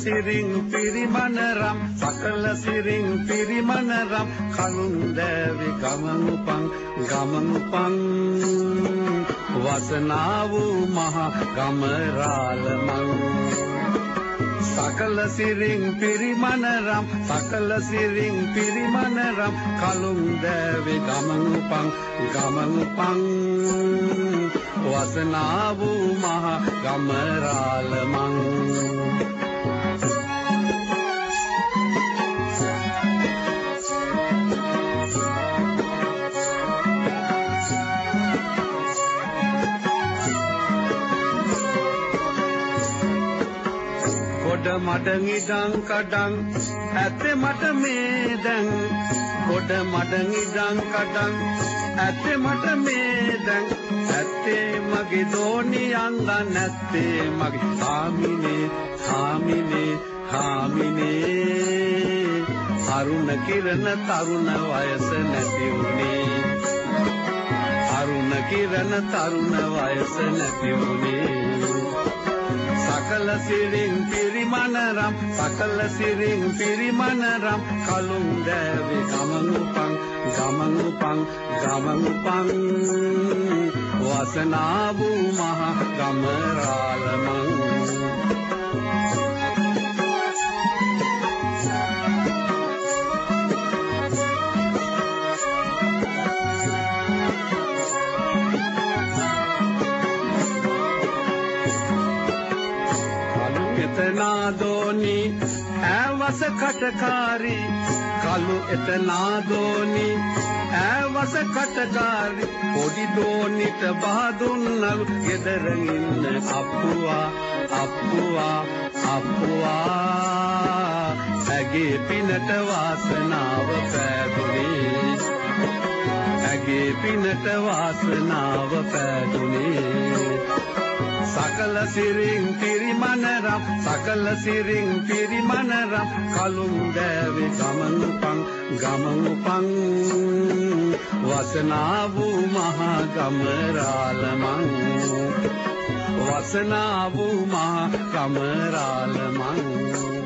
සිරින් පිරිමනරම් සකල සිරින් පිරිමනරම් කලුන් දැවි ගමන් උපන් වසනා වූ මහ ගමරාලමං සකල සිරින් පිරිමනරම් සකල සිරින් පිරිමනරම් කලුන් දැවි ගමන් උපන් වසනා වූ මහ ගමරාලමං ගොඩ මඩ ඉඩම් කඩම් ඇත්තේ මට මේ දැන් ගොඩ මඩ ඉඩම් කඩම් ඇත්තේ මට මේ දැන් ඇත්තේ මගේ දෝනියන් නැත්තේ මගේ හාමිනේ අරුණ කිරණ තරුණ වයස නැති උනේ අරුණ කිරණ තරුණ වයස නැති උනේ සකල සිරින් පිරිමනරම් සකල සිරින් පිරිමනරම් කලුන් දැවි ගමන් උපන් වසනා වූ මහ ගමරාලමං එතනාදෝනි ඇවස කටකාරි කලු එතනාදෝනි ඇවස කටකාරි පොඩි දෝනිට බහදුන්නලු ගෙදර ඉන්න අප්පුවා ඇගේ පිනට වාසනාව පෑදුනේ සකල සිරින් පිරිමනරම් කලුන් දැවි ගමන් උපන් වසනා වූ මහ ගමරාලමං